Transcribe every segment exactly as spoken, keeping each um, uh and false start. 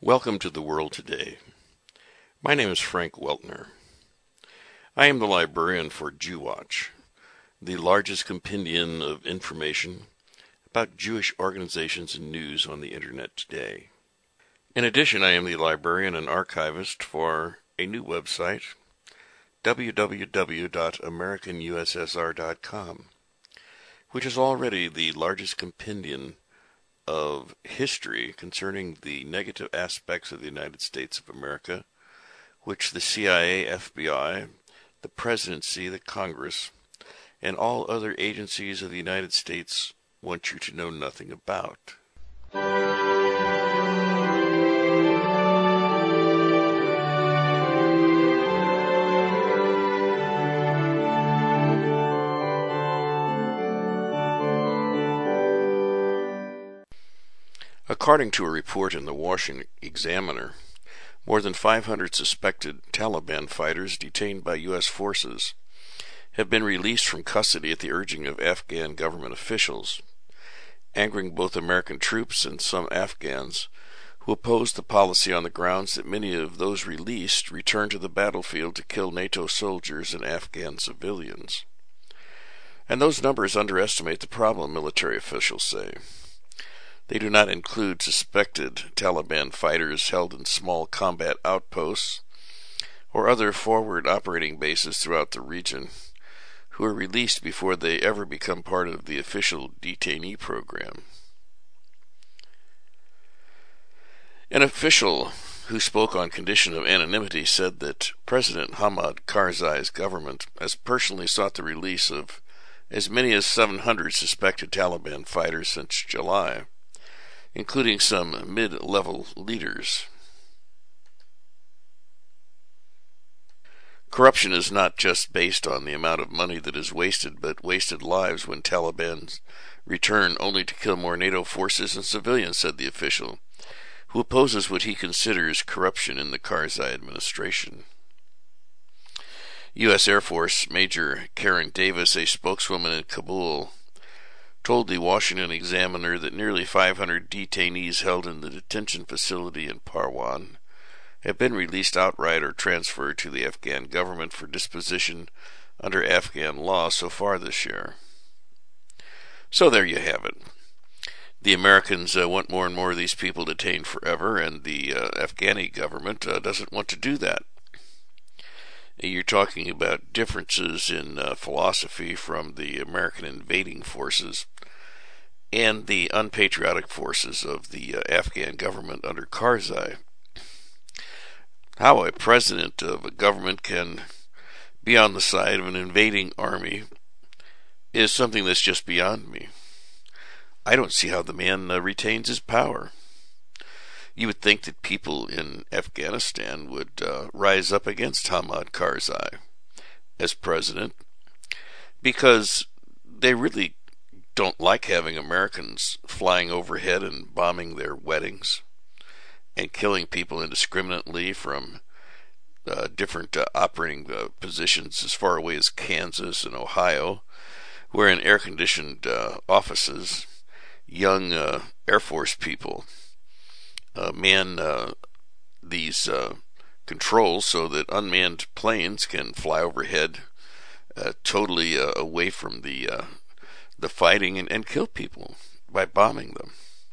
Welcome to the World Today. My name is Frank Weltner. I am the librarian for JewWatch, the largest compendium of information about Jewish organizations and news on the internet today. In addition, I am the librarian and archivist for a new website, w w w dot american u s s r dot com, which is already the largest compendium of history concerning the negative aspects of the United States of America, which the C I A, F B I, the Presidency, the Congress, and all other agencies of the United States want you to know nothing about. According to a report in the Washington Examiner, more than five hundred suspected Taliban fighters detained by U S forces have been released from custody at the urging of Afghan government officials, angering both American troops and some Afghans who opposed the policy on the grounds that many of those released returned to the battlefield to kill NATO soldiers and Afghan civilians. And those numbers underestimate the problem, military officials say. They do not include suspected Taliban fighters held in small combat outposts or other forward operating bases throughout the region, who are released before they ever become part of the official detainee program. An official who spoke on condition of anonymity said that President Hamid Karzai's government has personally sought the release of as many as seven hundred suspected Taliban fighters since July, including some mid-level leaders. Corruption is not just based on the amount of money that is wasted, but wasted lives when Taliban return only to kill more NATO forces and civilians, said the official, who opposes what he considers corruption in the Karzai administration. U S Air Force Major Karen Davis, a spokeswoman in Kabul, told the Washington Examiner that nearly five hundred detainees held in the detention facility in Parwan have been released outright or transferred to the Afghan government for disposition under Afghan law so far this year. So there you have it. The Americans uh, want more and more of these people detained forever, and the uh, Afghani government uh, doesn't want to do that. You're talking about differences in uh, philosophy from the American invading forces and the unpatriotic forces of the uh, Afghan government under Karzai. How a president of a government can be on the side of an invading army is something that's just beyond me. I don't see how the man uh, retains his power. You would think that people in Afghanistan would uh, rise up against Hamid Karzai as president, because they really don't like having Americans flying overhead and bombing their weddings and killing people indiscriminately from uh, different uh, operating uh, positions as far away as Kansas and Ohio, where in air-conditioned uh, offices, young uh, Air Force people Uh, man uh, these uh, controls so that unmanned planes can fly overhead uh, totally uh, away from the uh, the fighting and, and kill people by bombing them.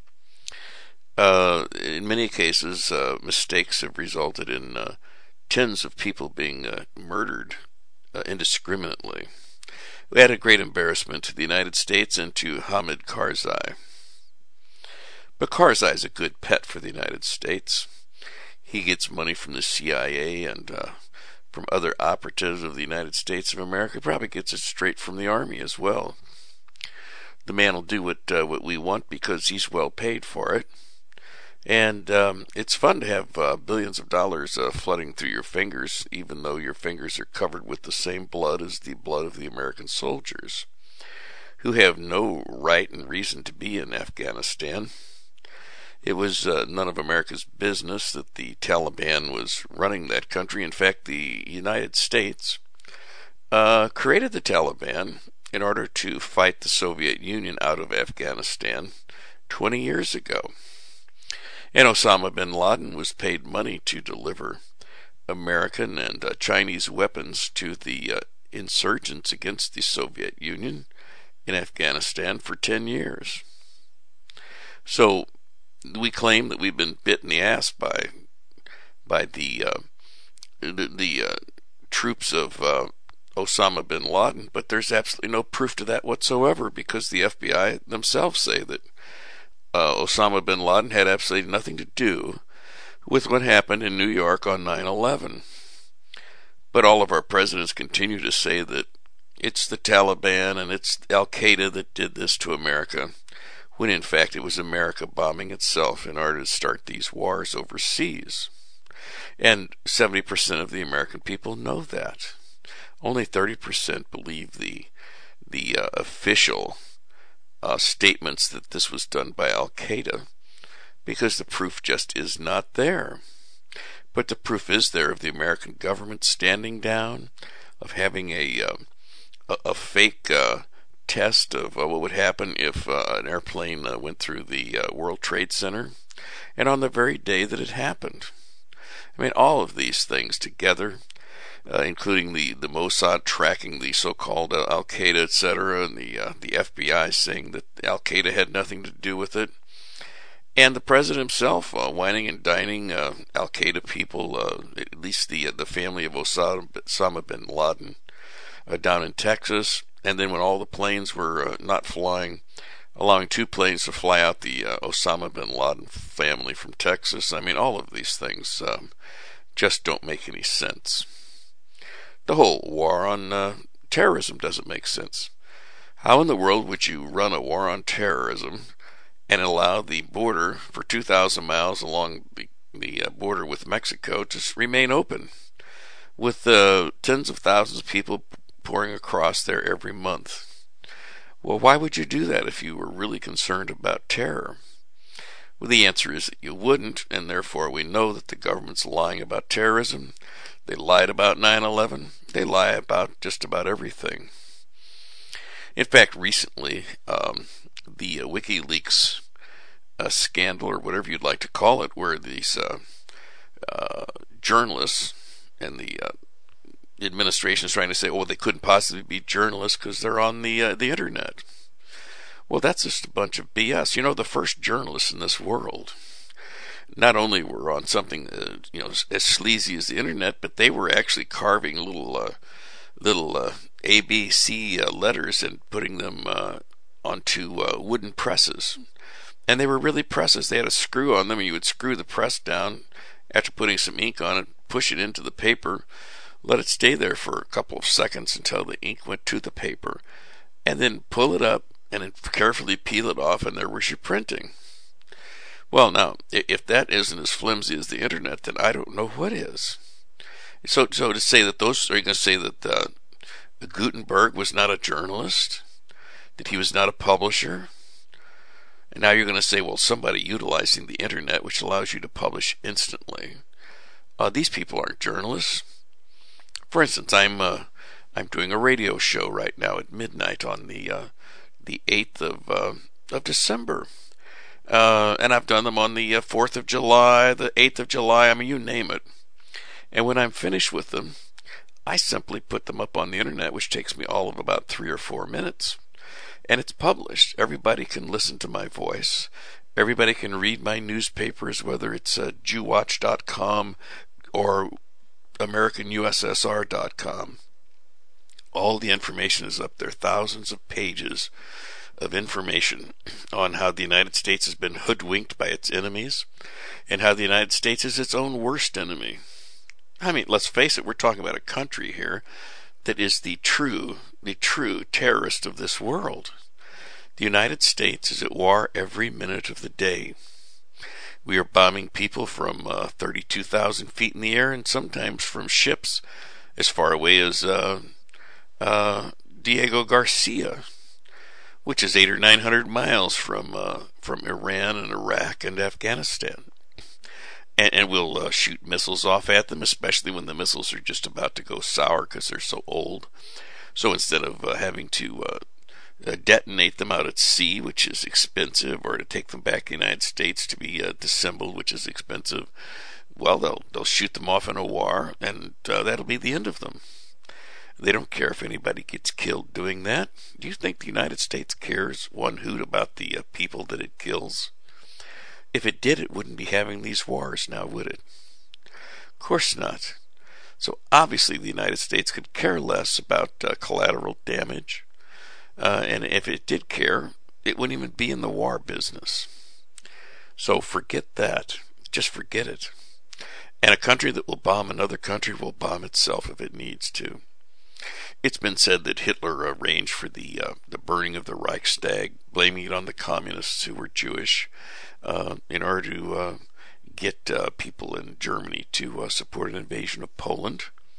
Uh, in many cases, uh, mistakes have resulted in uh, tens of people being uh, murdered uh, indiscriminately. We had a great embarrassment to the United States and to Hamid Karzai. But Karzai is a good pet for the United States. He gets money from the C I A and uh, from other operatives of the United States of America. Probably gets it straight from the Army as well. The man will do what uh, what we want because he's well paid for it. And um, it's fun to have uh, billions of dollars uh, flooding through your fingers, even though your fingers are covered with the same blood as the blood of the American soldiers, who have no right and reason to be in Afghanistan. It was uh, none of America's business that the Taliban was running that country. In fact, the United States uh, created the Taliban in order to fight the Soviet Union out of Afghanistan twenty years ago. And Osama bin Laden was paid money to deliver American and uh, Chinese weapons to the uh, insurgents against the Soviet Union in Afghanistan for ten years. So we claim that we've been bit in the ass by by the uh, the, the uh, troops of uh, Osama bin Laden, but there's absolutely no proof to that whatsoever, because the F B I themselves say that uh, Osama bin Laden had absolutely nothing to do with what happened in New York on nine eleven. But all of our presidents continue to say that it's the Taliban and it's Al-Qaeda that did this to America, when in fact it was America bombing itself in order to start these wars overseas. And seventy percent of the American people know that. Only thirty percent believe the the uh, official uh, statements that this was done by Al-Qaeda, because the proof just is not there. But the proof is there of the American government standing down, of having a uh, a, a fake uh, test of uh, what would happen if uh, an airplane uh, went through the uh, World Trade Center, and on the very day that it happened. I mean, all of these things together, uh, including the, the Mossad tracking the so-called uh, Al-Qaeda, et cetera, and the uh, the F B I saying that Al-Qaeda had nothing to do with it, and the president himself uh, whining and dining uh, Al-Qaeda people, uh, at least the uh, the family of Osama bin Laden, uh, down in Texas, and then when all the planes were uh, not flying, allowing two planes to fly out the uh, Osama bin Laden family from Texas. I mean, all of these things um, just don't make any sense. The whole war on uh, terrorism doesn't make sense. How in the world would you run a war on terrorism and allow the border for two thousand miles along the, the uh, border with Mexico to remain open, with uh, tens of thousands of people pouring across there every month? Well, why would you do that if you were really concerned about terror? Well, the answer is that you wouldn't, and therefore we know that the government's lying about terrorism. They lied about nine eleven. They lie about just about everything. In fact, recently, um, the uh, WikiLeaks uh, scandal, or whatever you'd like to call it, where these uh, uh, journalists and the uh, The administration is trying to say, oh, they couldn't possibly be journalists because they're on the uh, the internet. Well, that's just a bunch of B S. You know, the first journalists in this world not only were on something uh, you know as sleazy as the internet, but they were actually carving little uh, little uh, A B C uh, letters and putting them uh, onto uh, wooden presses. And they were really presses. They had a screw on them, and you would screw the press down after putting some ink on it, push it into the paper, let it stay there for a couple of seconds until the ink went to the paper, and then pull it up and then carefully peel it off, and there was your printing. Well, now, if that isn't as flimsy as the internet, then I don't know what is. So, so to say that those, are you going to say that uh, Gutenberg was not a journalist? That he was not a publisher? And now you're going to say, well, somebody utilizing the internet, which allows you to publish instantly. Uh, these people aren't journalists. For instance, I'm uh, I'm doing a radio show right now at midnight on the uh, the eighth of uh, of December, uh, and I've done them on the uh, fourth of July, the eighth of July. I mean, you name it. And when I'm finished with them, I simply put them up on the internet, which takes me all of about three or four minutes, and it's published. Everybody can listen to my voice. Everybody can read my newspapers, whether it's uh, Jew Watch dot com or American U S S R dot com. All the information is up there, thousands of pages of information on how the United States has been hoodwinked by its enemies, and how the United States is its own worst enemy. I mean, let's face it, we're talking about a country here that is the true, the true terrorist of this world. The United States is at war every minute of the day. We are bombing people from uh, thirty-two thousand feet in the air, and sometimes from ships as far away as uh, uh, Diego Garcia, which is eight or nine hundred miles from uh, from Iran and Iraq and Afghanistan. And, and we'll uh, shoot missiles off at them, especially when the missiles are just about to go sour because they're so old. So instead of uh, having to uh, uh, detonate them out at sea, which is expensive, or to take them back to the United States to be uh, disassembled, which is expensive. Well, they'll they'll shoot them off in a war, and uh, that'll be the end of them. They don't care if anybody gets killed doing that. Do you think the United States cares one hoot about the uh, people that it kills? If it did, it wouldn't be having these wars now, would it? Of course not. So obviously the United States could care less about uh, collateral damage. Uh, and if it did care, it wouldn't even be in the war business. So forget that. Just forget it. And a country that will bomb another country will bomb itself if it needs to. It's been said that Hitler arranged for the uh, the burning of the Reichstag, blaming it on the communists who were Jewish, uh, in order to uh, get uh, people in Germany to uh, support an invasion of Poland.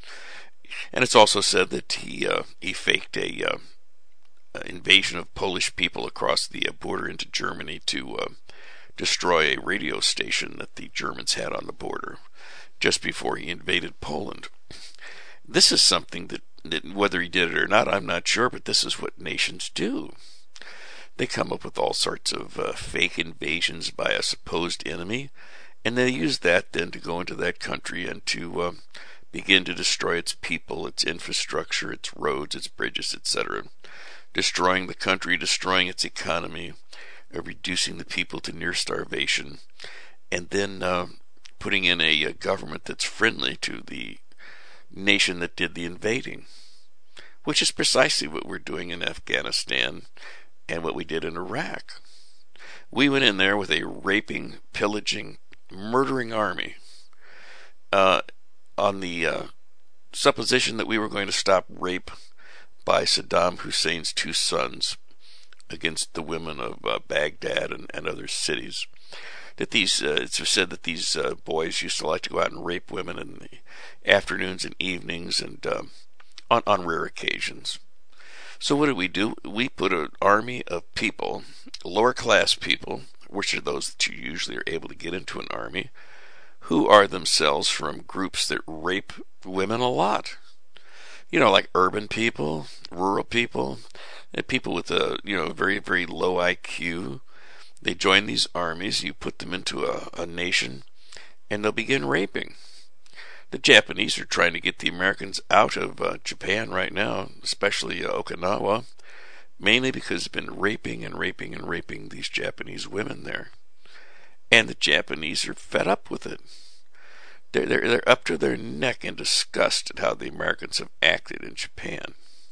And it's also said that he uh, he faked a uh, invasion of Polish people across the uh, border into Germany to uh, destroy a radio station that the Germans had on the border just before he invaded Poland. This is something that, that, whether he did it or not, I'm not sure, but this is what nations do. They come up with all sorts of uh, fake invasions by a supposed enemy, and they use that then to go into that country and to uh, begin to destroy its people, its infrastructure, its roads, its bridges, et cetera. Destroying the country, destroying its economy, uh, reducing the people to near starvation, and then uh, putting in a, a government that's friendly to the nation that did the invading, which is precisely what we're doing in Afghanistan and what we did in Iraq. We went in there with a raping, pillaging, murdering army uh, on the uh, supposition that we were going to stop rape by Saddam Hussein's two sons against the women of uh, Baghdad and, and other cities. That these, uh, it's said that these uh, boys used to like to go out and rape women in the afternoons and evenings and um, on, on rare occasions. So what did we do? We put an army of people, lower class people, which are those that you usually are able to get into an army, who are themselves from groups that rape women a lot. You know, like urban people, rural people, and people with a, you know, very, very low I Q. They join these armies, you put them into a, a nation, and they'll begin raping. The Japanese are trying to get the Americans out of uh, Japan right now, especially uh, Okinawa, mainly because they've been raping and raping and raping these Japanese women there. And the Japanese are fed up with it. They're, they're, they're up to their neck in disgust at how the Americans have acted in Japan.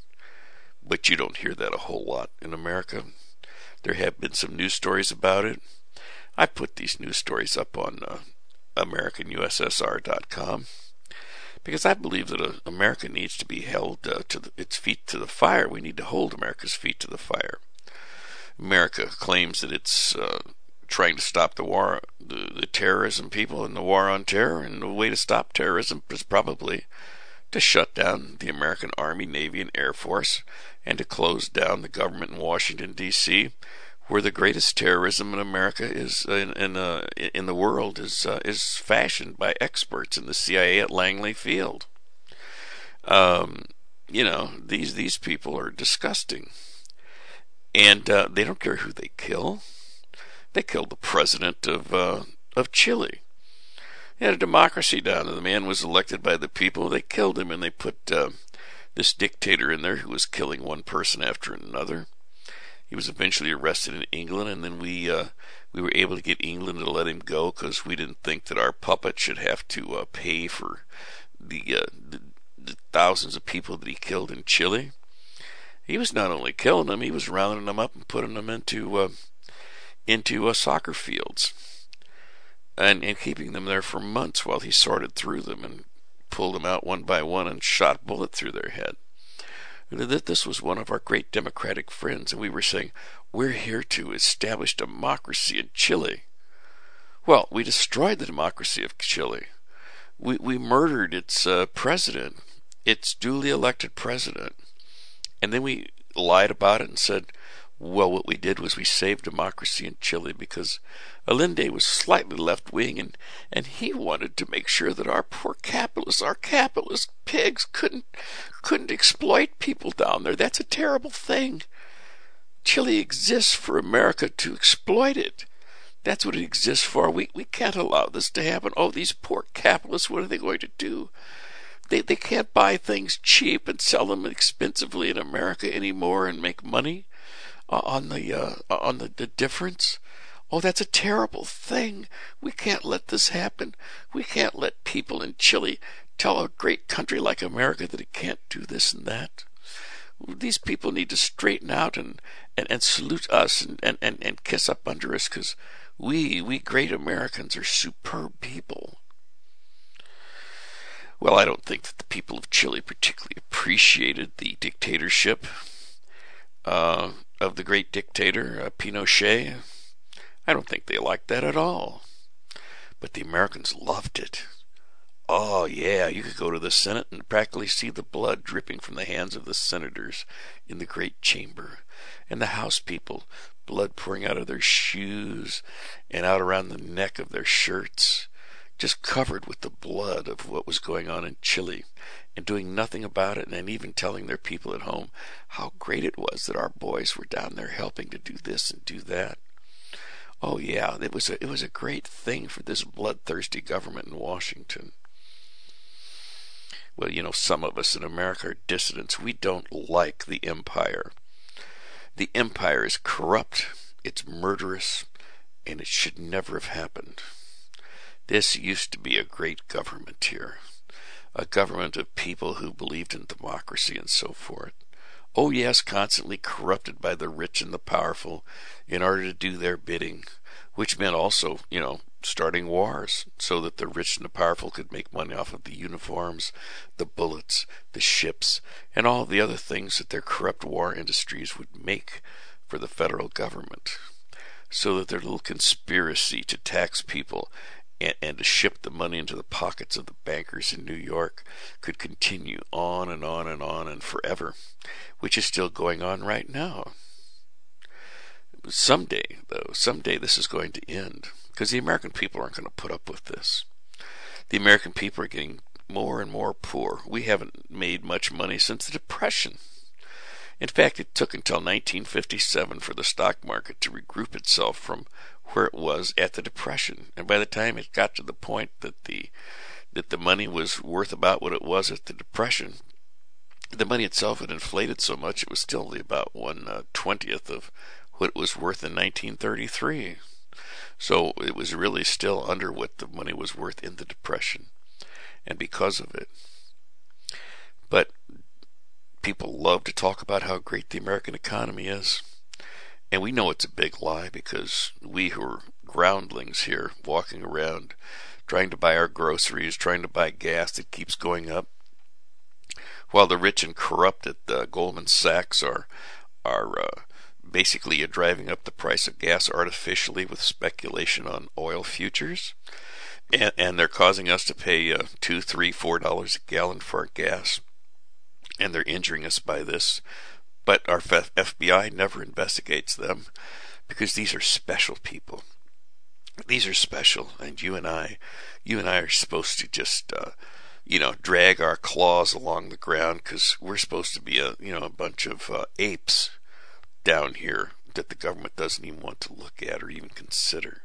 But you don't hear that a whole lot in America. There have been some news stories about it. I put these news stories up on uh, American U S S R dot com because I believe that uh, America needs to be held uh, to the, its feet to the fire. We need to hold America's feet to the fire. America claims that it's uh, trying to stop the war, the, the terrorism people and the war on terror, and the way to stop terrorism is probably to shut down the American Army, Navy, and Air Force, and to close down the government in Washington, D C, where the greatest terrorism in America is in in, uh, in the world is uh, is fashioned by experts in the C I A at Langley Field. Um, you know, these these people are disgusting, and uh, they don't care who they kill. They killed the president of uh, of Chile. They had a democracy down there. The man was elected by the people. They killed him, and they put uh, this dictator in there who was killing one person after another. He was eventually arrested in England, and then we uh, we were able to get England to let him go because we didn't think that our puppet should have to uh, pay for the, uh, the, the thousands of people that he killed in Chile. He was not only killing them, he was rounding them up and putting them into uh, into uh, soccer fields. And, and keeping them there for months while he sorted through them and pulled them out one by one and shot a bullet through their head. That this was one of our great democratic friends, and we were saying, we're here to establish democracy in Chile. Well, we destroyed the democracy of Chile. We we murdered its uh, president, its duly elected president, and then we lied about it and said, well, what we did was we saved democracy in Chile because Allende was slightly left-wing, and, and he wanted to make sure that our poor capitalists, our capitalist pigs, couldn't couldn't exploit people down there. That's a terrible thing. Chile exists for America to exploit it. That's what it exists for. We we can't allow this to happen. Oh, these poor capitalists, what are they going to do? They they can't buy things cheap and sell them expensively in America anymore and make money uh, on the uh, on the, the difference. Oh, that's a terrible thing. We can't let this happen. We can't let people in Chile tell a great country like America that it can't do this and that. These people need to straighten out and, and, and salute us and, and, and, and kiss up under us, because we, we great Americans are superb people. Well, I don't think that the people of Chile particularly appreciated the dictatorship uh, of the great dictator uh, Pinochet. I don't think they liked that at all. But the Americans loved it. Oh, yeah, you could go to the Senate and practically see the blood dripping from the hands of the senators in the great chamber. And the House people, blood pouring out of their shoes and out around the neck of their shirts, just covered with the blood of what was going on in Chile, and doing nothing about it, and even telling their people at home how great it was that our boys were down there helping to do this and do that. Oh yeah, it was a, it was a great thing for this bloodthirsty government in Washington. Well, you know, some of us in America are dissidents. We don't like the empire. The empire is corrupt, it's murderous, and it should never have happened. This used to be a great government here, a government of people who believed in democracy and so forth. Oh yes, constantly corrupted by the rich and the powerful in order to do their bidding, which meant also, you know, starting wars so that the rich and the powerful could make money off of the uniforms, the bullets, the ships, and all the other things that their corrupt war industries would make for the federal government, so that their little conspiracy to tax people and, and to ship the money into the pockets of the bankers in New York could continue on and on and on and forever, which is still going on right now. Someday, though, someday this is going to end, because the American people aren't going to put up with this. The American people are getting more and more poor. We haven't made much money since the Depression. In fact, it took until nineteen fifty-seven for the stock market to regroup itself from where it was at the Depression. And by the time it got to the point that the that the money was worth about what it was at the Depression, the money itself had inflated so much it was still about one uh, twentieth of what it was worth in nineteen thirty-three. So it was really still under what the money was worth in the Depression, and because of it. But people love to talk about how great the American economy is, and we know it's a big lie, because we who are groundlings here, walking around trying to buy our groceries, trying to buy gas that keeps going up, while the rich and corrupt at uh, Goldman Sachs are are uh, basically uh, driving up the price of gas artificially with speculation on oil futures, and, and they're causing us to pay uh, two, three, four dollars a gallon for our gas, and they're injuring us by this. But our F B I never investigates them, because these are special people. These are special, and you and I, you and I are supposed to just, uh, you know, drag our claws along the ground, because we're supposed to be a, you know, a bunch of uh, apes down here that the government doesn't even want to look at or even consider.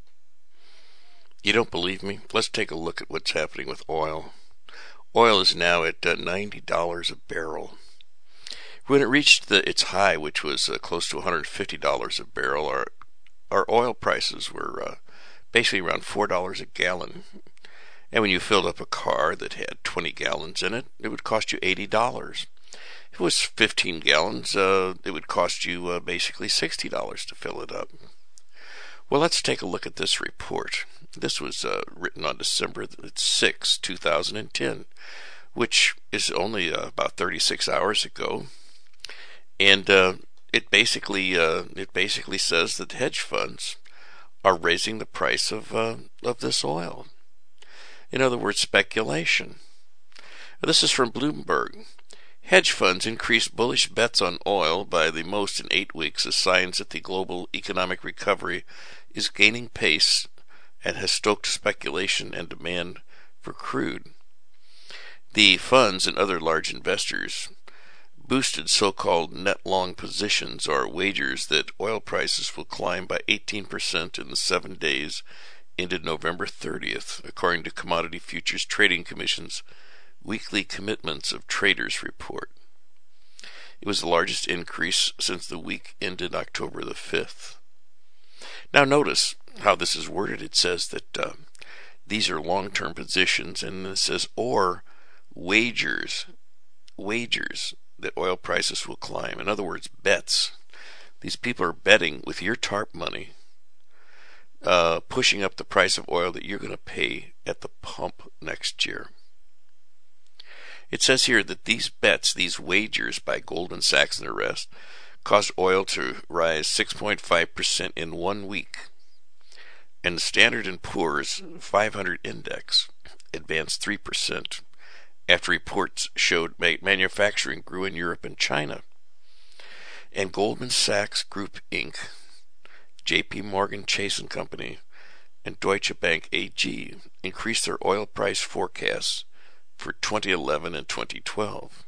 You don't believe me? Let's take a look at what's happening with oil. Oil is now at uh, ninety dollars a barrel. When it reached the, its high, which was uh, close to one hundred fifty dollars a barrel, our our oil prices were uh, basically around four dollars a gallon. And when you filled up a car that had twenty gallons in it, it would cost you eighty dollars. If it was fifteen gallons, uh, it would cost you uh, basically sixty dollars to fill it up. Well, let's take a look at this report. This was uh, written on December sixth, two thousand ten, which is only uh, about thirty-six hours ago. And uh, it basically uh, it basically says that hedge funds are raising the price of uh, of this oil. In other words, speculation. This is from Bloomberg. Hedge funds increased bullish bets on oil by the most in eight weeks as signs that the global economic recovery is gaining pace and has stoked speculation and demand for crude. The funds and other large investors boosted so-called net long positions, or wagers that oil prices will climb by eighteen percent in the seven days ended November thirtieth, according to Commodity Futures Trading Commission's Weekly Commitments of Traders report. It was the largest increase since the week ended October the fifth. Now notice how this is worded. It says that uh, these are long-term positions, and it says, or wagers, wagers that oil prices will climb. In other words, bets. These people are betting with your TARP money, uh, pushing up the price of oil that you're going to pay at the pump next year. It says here that these bets, these wagers by Goldman Sachs and the rest, caused oil to rise six point five percent in one week. And the Standard and Poor's five hundred index advanced three percent after reports showed manufacturing grew in Europe and China. And Goldman Sachs Group Incorporated, J P Morgan Chase and Company, and Deutsche Bank A G increased their oil price forecasts for twenty eleven and twenty twelve.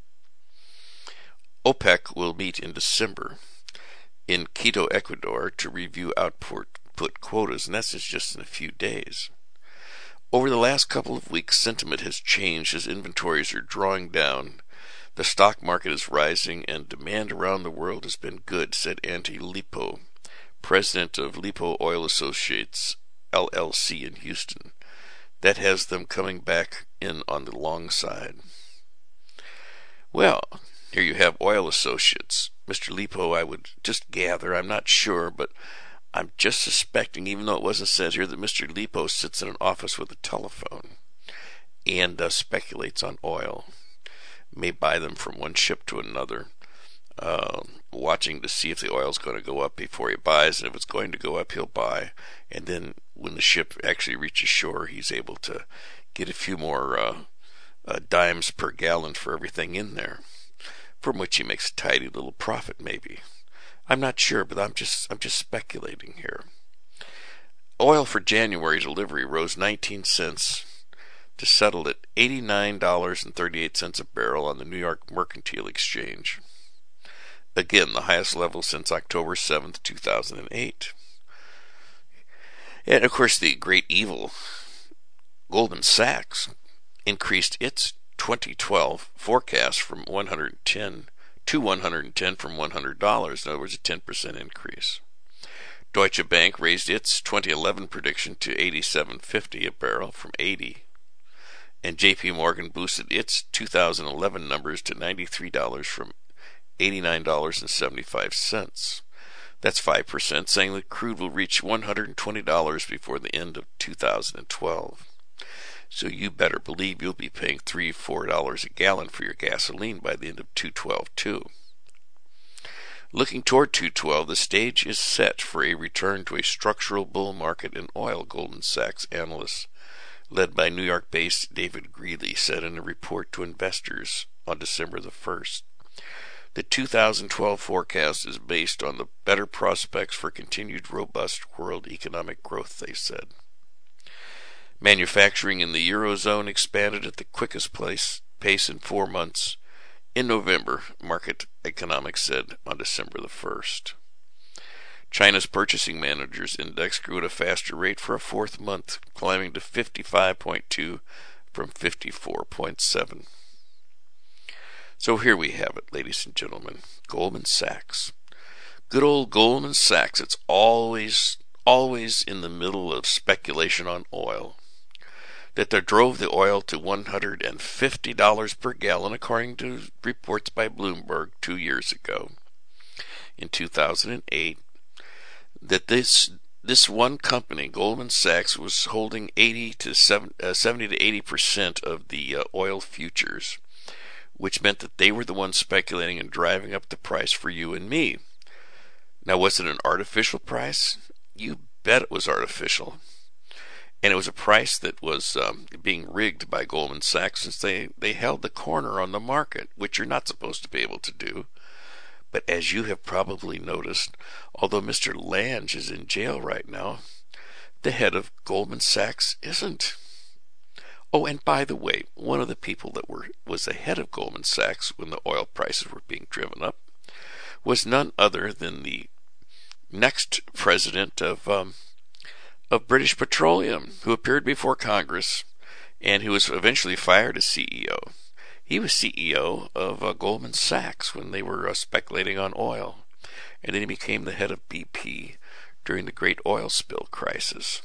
OPEC will meet in December in Quito, Ecuador, to review output quotas, and that's just in a few days. Over the last couple of weeks, sentiment has changed as inventories are drawing down. The stock market is rising, and demand around the world has been good, said Andy Lipo, president of Lipo Oil Associates, L L C in Houston. That has them coming back in on the long side. Well, here you have Oil Associates. Mister Lipo, I would just gather, I'm not sure, but I'm just suspecting, even though it wasn't said here, that Mister Lipo sits in an office with a telephone and uh, speculates on oil. May buy them from one ship to another, uh, watching to see if the oil's going to go up before he buys, and if it's going to go up, he'll buy. And then when the ship actually reaches shore, he's able to get a few more uh, uh, dimes per gallon for everything in there, from which he makes a tidy little profit, maybe. I'm not sure, but I'm just I'm just speculating here. Oil for January delivery rose nineteen cents to settle at eighty-nine dollars and thirty-eight cents a barrel on the New York Mercantile Exchange. Again, the highest level since October seventh, two thousand eight. And of course, the great evil, Goldman Sachs, increased its twenty twelve forecast from one hundred ten to one hundred ten from one hundred dollars. In other words, a ten percent increase. Deutsche Bank raised its twenty eleven prediction to eighty-seven fifty a barrel from eighty. And J P Morgan boosted its two thousand eleven numbers to ninety-three dollars from eighty-nine dollars and seventy-five cents. That's five percent, saying that crude will reach one hundred twenty dollars before the end of two thousand twelve. So you better believe you'll be paying three dollars, four dollars a gallon for your gasoline by the end of two twelve too. Looking toward two twelve, the stage is set for a return to a structural bull market in oil, Goldman Sachs analysts, led by New York-based David Greeley, said in a report to investors on December the first. The two thousand twelve forecast is based on the better prospects for continued robust world economic growth, they said. Manufacturing in the Eurozone expanded at the quickest place, pace in four months in November, Market Economics said on December the first. China's Purchasing Managers Index grew at a faster rate for a fourth month, climbing to fifty-five point two from fifty-four point seven. So here we have it, ladies and gentlemen. Goldman Sachs. Good old Goldman Sachs. It's always, always in the middle of speculation on oil. That they drove the oil to one hundred fifty dollars per gallon, according to reports by Bloomberg two years ago, in two thousand eight. That this this one company, Goldman Sachs, was holding eighty to seventy to eighty percent of the uh, oil futures, which meant that they were the ones speculating and driving up the price for you and me. Now, was it an artificial price? You bet it was artificial. And it was a price that was um, being rigged by Goldman Sachs, since they, they held the corner on the market, which you're not supposed to be able to do. But as you have probably noticed, although Mister Lange is in jail right now, the head of Goldman Sachs isn't. Oh, and by the way, one of the people that were was the head of Goldman Sachs when the oil prices were being driven up was none other than the next president of um, of British Petroleum, who appeared before Congress and who was eventually fired as C E O. He was C E O of uh, Goldman Sachs when they were uh, speculating on oil, and then he became the head of B P during the great oil spill crisis.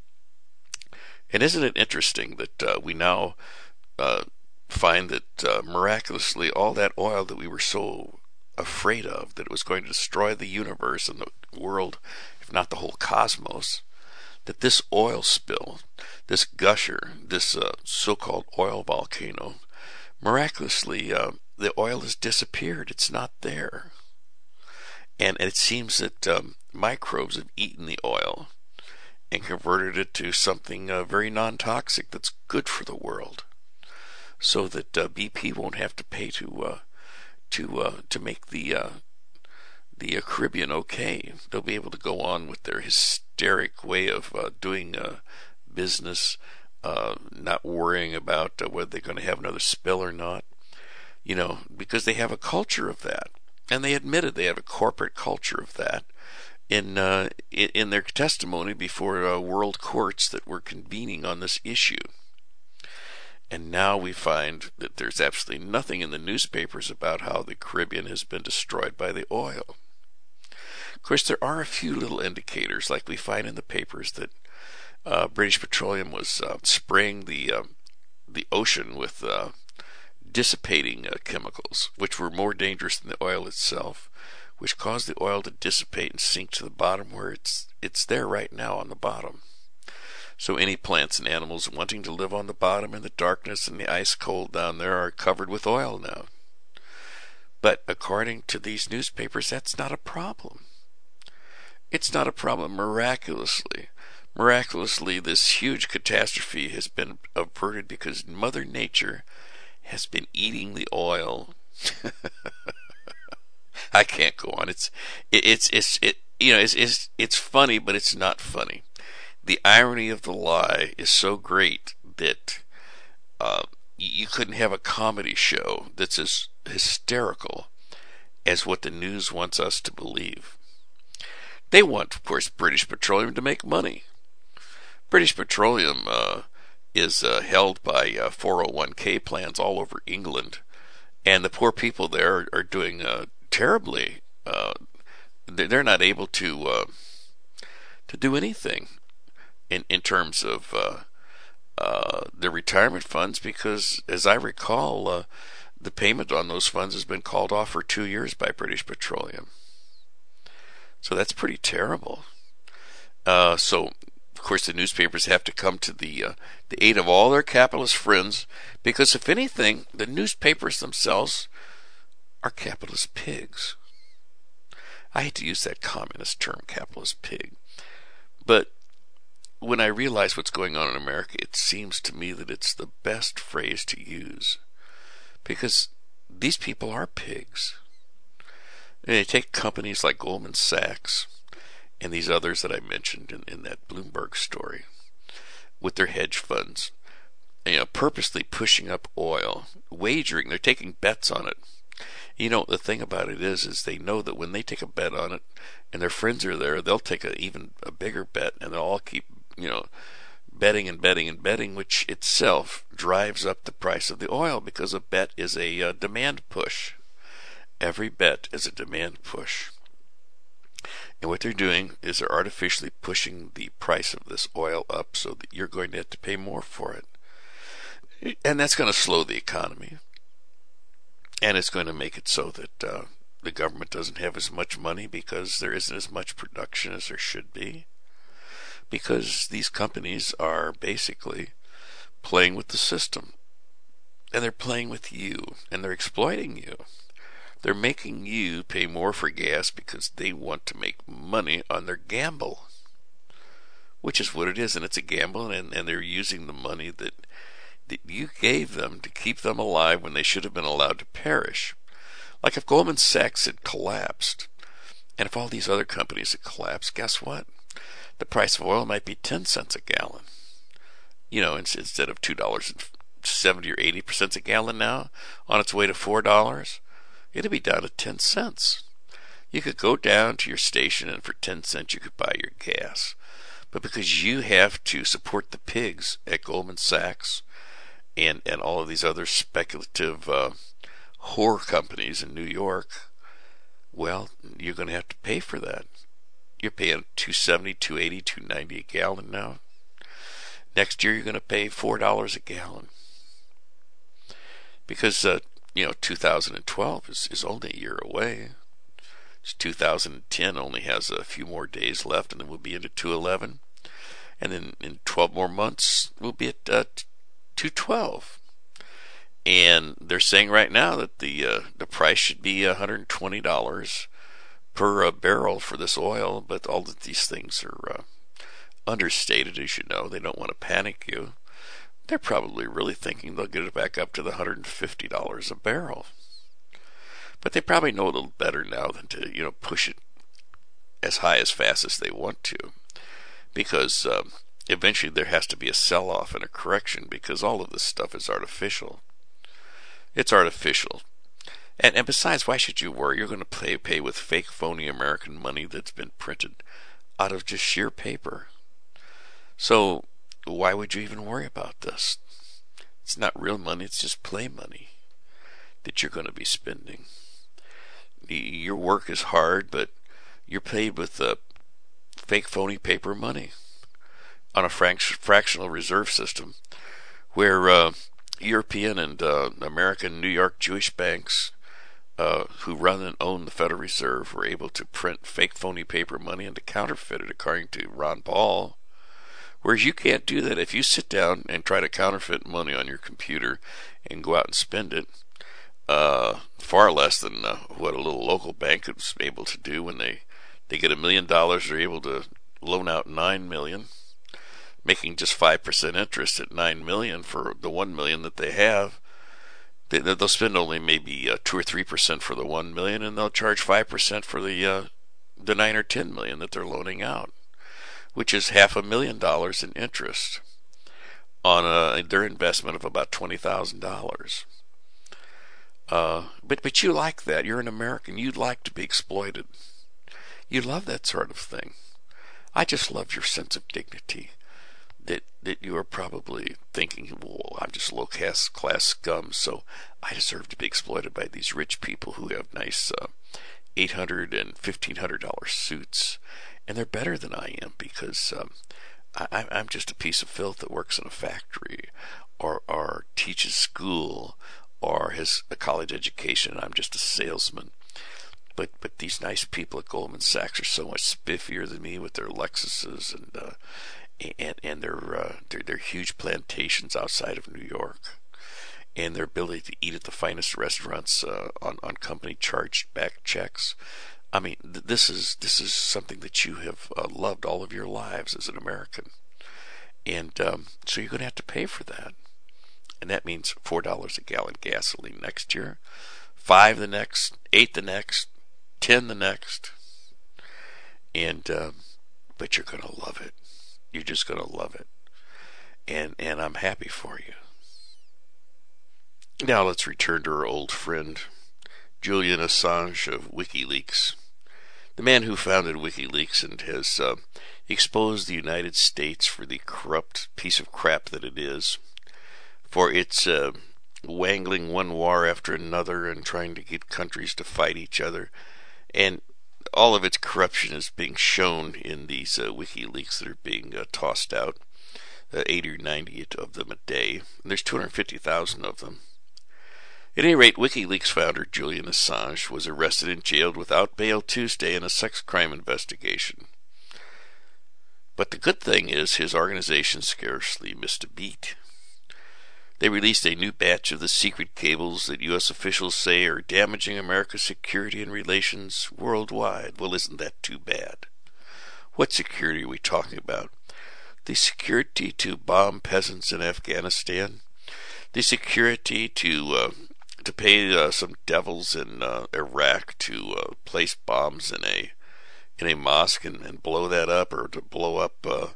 And isn't it interesting that uh, we now uh, find that uh, miraculously all that oil that we were so afraid of, that it was going to destroy the universe and the world, if not the whole cosmos, that this oil spill, this gusher, this uh, so-called oil volcano, miraculously uh, the oil has disappeared. It's not there. And it seems that um, microbes have eaten the oil and converted it to something uh, very non-toxic that's good for the world, so that uh, B P won't have to pay to uh, to uh, to make the uh, the uh, Caribbean okay. They'll be able to go on with their hysteric way of uh, doing uh, business, uh, not worrying about uh, whether they're going to have another spill or not. You know, because they have a culture of that, and they admitted they have a corporate culture of that in uh, in their testimony before uh, world courts that were convening on this issue. And now we find that there's absolutely nothing in the newspapers about how the Caribbean has been destroyed by the oil. Of course, there are a few little indicators, like we find in the papers, that uh, British Petroleum was uh, spraying the uh, the ocean with uh, dissipating uh, chemicals, which were more dangerous than the oil itself, which caused the oil to dissipate and sink to the bottom, where it's it's there right now on the bottom. So any plants and animals wanting to live on the bottom in the darkness and the ice cold down there are covered with oil now. But according to these newspapers, that's not a problem. It's not a problem. Miraculously, miraculously, this huge catastrophe has been averted because Mother Nature has been eating the oil. I can't go on. It's it, it's it's it you know it's it's it's funny, but it's not funny. The irony of the lie is so great that uh, you couldn't have a comedy show that's as hysterical as what the news wants us to believe. They want, of course, British Petroleum to make money. British Petroleum uh, is uh, held by uh, four oh one k plans all over England, and the poor people there are, are doing uh, terribly. Uh, they're not able to uh, to do anything in in terms of uh, uh, their retirement funds, because, as I recall, uh, the payment on those funds has been called off for two years by British Petroleum. So that's pretty terrible. Uh, so, of course, the newspapers have to come to the uh, the aid of all their capitalist friends, because if anything, the newspapers themselves are capitalist pigs. I hate to use that communist term, capitalist pig, but when I realize what's going on in America, it seems to me that it's the best phrase to use, because these people are pigs. And they take companies like Goldman Sachs and these others that I mentioned in, in that Bloomberg story with their hedge funds, you know, purposely pushing up oil, wagering, they're taking bets on it. You know, the thing about it is, is they know that when they take a bet on it and their friends are there, they'll take a even a bigger bet, and they'll all keep, you know, betting and betting and betting, which itself drives up the price of the oil, because a bet is a uh, demand push. Every bet is a demand push. And what they're doing is they're artificially pushing the price of this oil up so that you're going to have to pay more for it. And that's going to slow the economy. And it's going to make it so that uh, the government doesn't have as much money, because there isn't as much production as there should be. Because these companies are basically playing with the system. And they're playing with you. And they're exploiting you. They're making you pay more for gas because they want to make money on their gamble. Which is what it is, and it's a gamble, and, and they're using the money that, that you gave them to keep them alive when they should have been allowed to perish. Like if Goldman Sachs had collapsed, and if all these other companies had collapsed, guess what? The price of oil might be ten cents a gallon. You know, instead of two dollars and seventy or eighty cents a gallon now, on its way to four dollars, it'll be down to ten cents. You could go down to your station and for ten cents you could buy your gas. But because you have to support the pigs at Goldman Sachs and, and all of these other speculative uh, whore companies in New York, well, you're going to have to pay for that. You're paying two seventy, two eighty, two ninety a gallon now. Next year you're going to pay four dollars a gallon. Because, uh, you know, two thousand twelve is, is only a year away. two thousand ten only has a few more days left, and then we'll be into two eleven. And then in twelve more months, we'll be at uh, two twelve. And they're saying right now that the uh, the price should be one hundred twenty dollars per uh, barrel for this oil, but all of these things are uh, understated, as you know. They don't want to panic you. They're probably really thinking they'll get it back up to the one hundred fifty dollars a barrel. But they probably know a little better now than to, you know, push it as high as fast as they want to. Because um, eventually there has to be a sell-off and a correction, because all of this stuff is artificial. It's artificial. And, and besides, why should you worry? You're going to pay, pay with fake, phony American money that's been printed out of just sheer paper. So why would you even worry about this? It's not real money, it's just play money that you're going to be spending. Your work is hard, but you're paid with uh, fake, phony paper money on a frac- fractional reserve system where uh, European and uh, American New York Jewish banks uh, who run and own the Federal Reserve were able to print fake, phony paper money and to counterfeit it, according to Ron Paul. Whereas you can't do that. If you sit down and try to counterfeit money on your computer and go out and spend it, uh, far less than uh, what a little local bank is able to do when they, they get a million dollars, they're able to loan out nine million, making just five percent interest at nine million for the one million that they have. They, they'll spend only maybe uh, two or three percent for the one million, and they'll charge five percent for the uh, the nine or ten million that they're loaning out, which is half a million dollars in interest on a, their investment of about twenty thousand dollars. Uh, but but you like that. You're an American. You'd like to be exploited. You love that sort of thing. I just love your sense of dignity. That that you are probably thinking, well, I'm just low class class scum, so I deserve to be exploited by these rich people who have nice uh, eight hundred and fifteen hundred dollar suits, and they're better than I am because um, I, I'm just a piece of filth that works in a factory, or or teaches school, or has a college education, and I'm just a salesman. But but these nice people at Goldman Sachs are so much spiffier than me with their Lexuses and uh, and and their, uh, their their huge plantations outside of New York, and their ability to eat at the finest restaurants uh, on on company charged back checks. I mean, th- this is this is something that you have uh, loved all of your lives as an American, and um, so you're going to have to pay for that. And that means four dollars a gallon gasoline next year, five the next, eight the next, ten the next, and um, but you're going to love it. You're just going to love it, and and I'm happy for you. Now let's return to our old friend Julian Assange of WikiLeaks, the man who founded WikiLeaks and has uh, exposed the United States for the corrupt piece of crap that it is, for its uh, wangling one war after another and trying to get countries to fight each other, and all of its corruption is being shown in these uh, WikiLeaks that are being uh, tossed out, uh, eighty or ninety of them a day. And there's two hundred fifty thousand of them. At any rate, WikiLeaks founder Julian Assange was arrested and jailed without bail Tuesday in a sex crime investigation. But the good thing is his organization scarcely missed a beat. They released a new batch of the secret cables that U S officials say are damaging America's security and relations worldwide. Well, isn't that too bad? What security are we talking about? The security to bomb peasants in Afghanistan? The security to uh, to pay uh, some devils in uh, Iraq to uh, place bombs in a in a mosque and, and blow that up, or to blow up uh,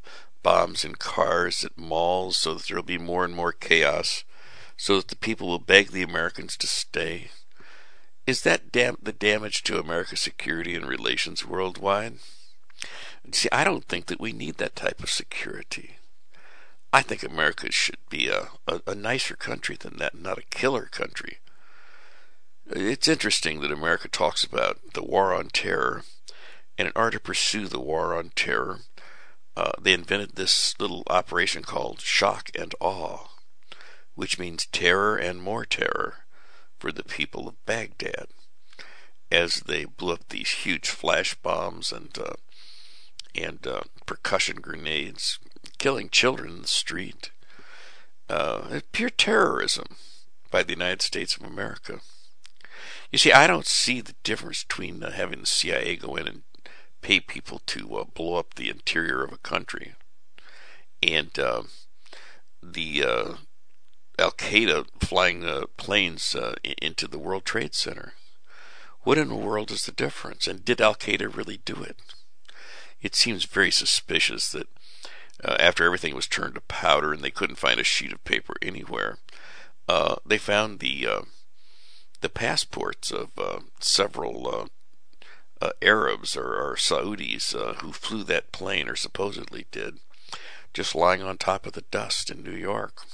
bombs in cars at malls so that there will be more and more chaos, so that the people will beg the Americans to stay? Is that dam- the damage to America's security and relations worldwide? See, I don't think that we need that type of security. I think America should be a, a, a nicer country than that, not a killer country. It's interesting that America talks about the war on terror, and in order to pursue the war on terror, uh, they invented this little operation called shock and awe, which means terror and more terror for the people of Baghdad, as they blew up these huge flash bombs and uh, and uh, percussion grenades, killing children in the street. Uh, pure terrorism by the United States of America. You see, I don't see the difference between uh, having the C I A go in and pay people to uh, blow up the interior of a country and uh, the uh, Al-Qaeda flying uh, planes uh, into the World Trade Center. What in the world is the difference? And did Al-Qaeda really do it? It seems very suspicious that uh, after everything was turned to powder and they couldn't find a sheet of paper anywhere, uh, they found the uh, the passports of uh, several uh, uh, Arabs or, or Saudis uh, who flew that plane, or supposedly did, just lying on top of the dust in New York.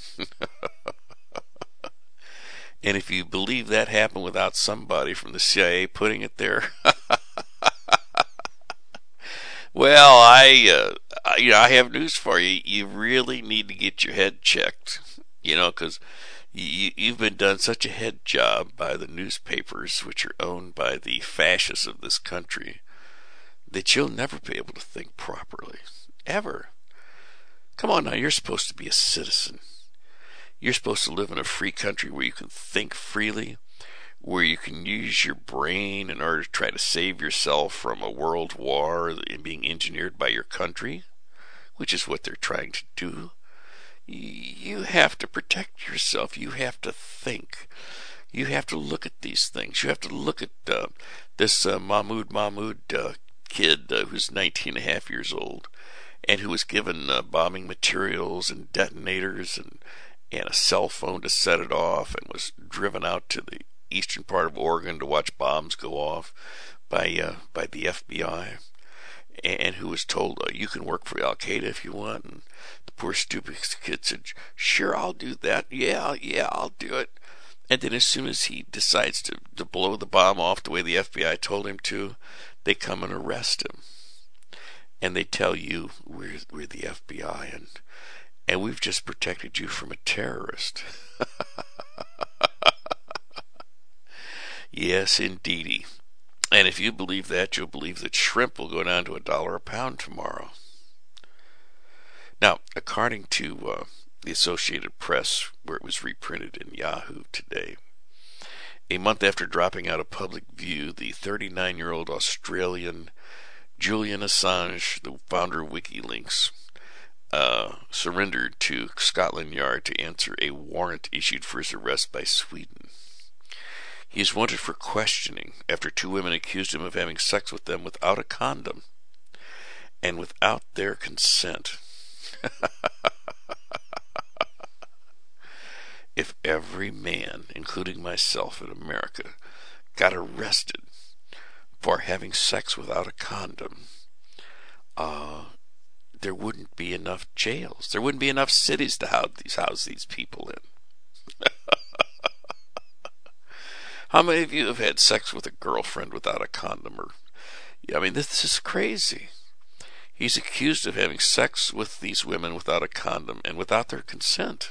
And if you believe that happened without somebody from the C I A putting it there, well, I, uh, you know, I have news for you. You really need to get your head checked, you know, because you, you've been done such a head job by the newspapers, which are owned by the fascists of this country, that you'll never be able to think properly, ever. Come on now, you're supposed to be a citizen. You're supposed to live in a free country where you can think freely, where you can use your brain in order to try to save yourself from a world war and being engineered by your country, which is what they're trying to do. You have to protect yourself. You have to think. You have to look at these things. You have to look at uh, this uh, Mahmoud Mahmoud uh, kid uh, who's nineteen and a half years old and who was given uh, bombing materials and detonators and and a cell phone to set it off, and was driven out to the eastern part of Oregon to watch bombs go off by uh, by the F B I, and who was told, uh, you can work for Al-Qaeda if you want. And the poor stupid kid said, sure, I'll do that. Yeah, yeah, I'll do it. And then as soon as he decides to, to blow the bomb off the way the F B I told him to, they come and arrest him. And they tell you, we're, we're the F B I, and and we've just protected you from a terrorist. Yes, indeedy. And if you believe that, you'll believe that shrimp will go down to a dollar a pound tomorrow. Now, according to uh, the Associated Press, where it was reprinted in Yahoo today, a month after dropping out of public view, the thirty-nine-year-old Australian Julian Assange, the founder of WikiLeaks, Uh, surrendered to Scotland Yard to answer a warrant issued for his arrest by Sweden. He is wanted for questioning after two women accused him of having sex with them without a condom and without their consent. If every man, including myself in America, got arrested for having sex without a condom, uh, there wouldn't be enough jails. There wouldn't be enough cities to house these, house these people in. How many of you have had sex with a girlfriend without a condom? Or, I mean, this is crazy. He's accused of having sex with these women without a condom and without their consent.